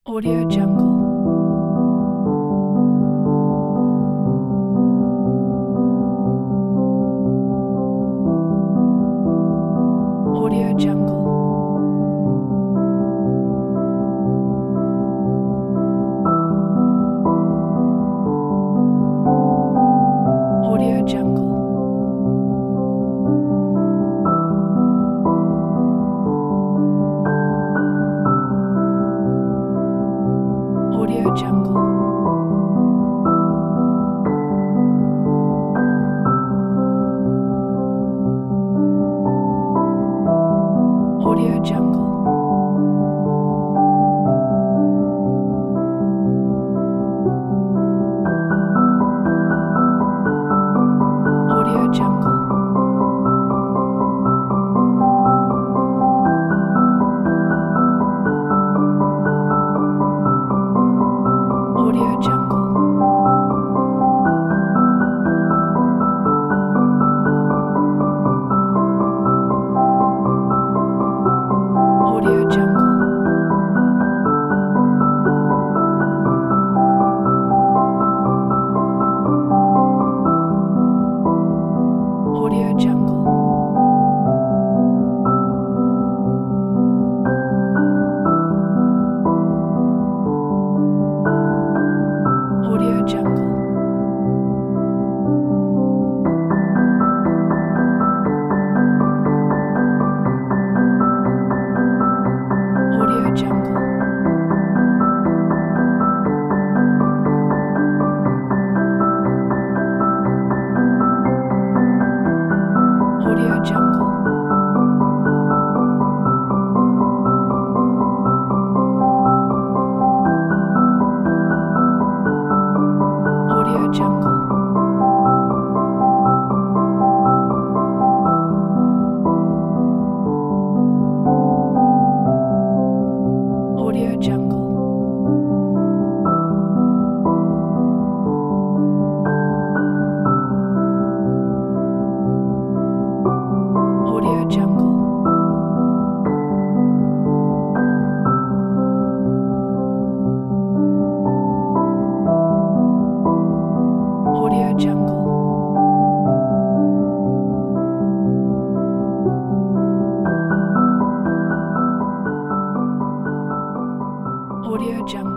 Audio Jungle. Audio Jungle. Audio Jungle. Audio Jungle. Audio Jungle. Audio Jungle. Audio Jungle. Audio Jungle. Audio Jungle. Audio Jungle. Audio Jungle. Audio Jungle. Audio Jungle. Audio Jungle. Audio Jungle. Audio Jungle. Audio Jungle.